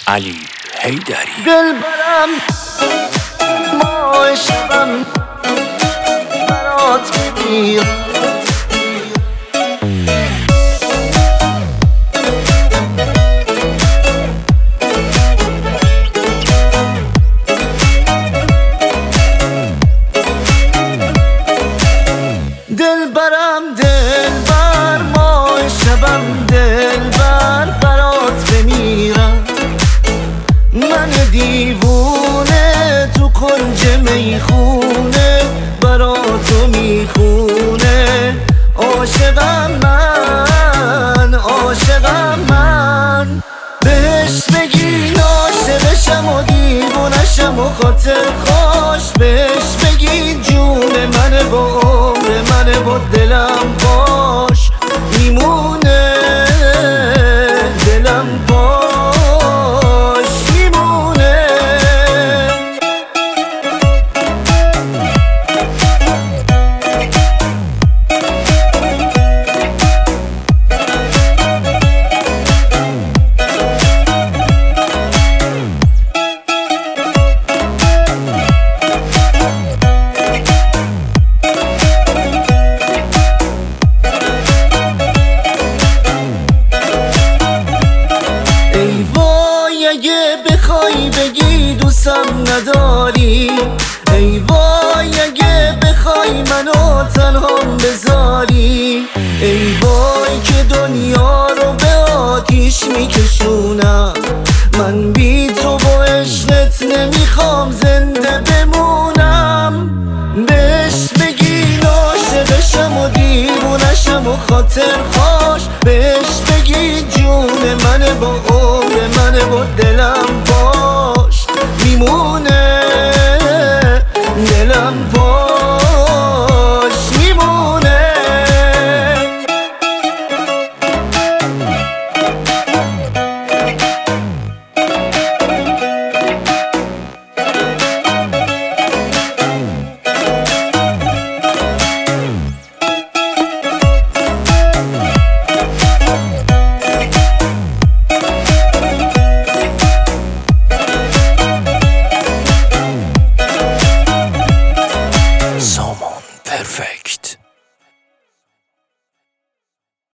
علی حیدری. دل برم ما شبم برات میگیرم، دل بر ما شبم دل برات بمیرم، من دیوونه تو کنج میخونه براتو میخونه، عاشقم من بهش بگین عاشقشم و دیوونشم و خاطر خوش، بهش بگین جون منه و عمر منه و دلم باش میمونه، دلم باش میمونه. اگه بخوای بگی دوستم نداری، ای وای اگه بخوای منو تنهام بذاری، ای وای که دنیا رو به آتیش میکشونم، من بی تو و عشقت نمیخوام زنده بمونم، بهش بگین عاشقشم و دیوونشم و خاطر خوش، بهش بگین جون منه و عمر منه و دلم باش میمون.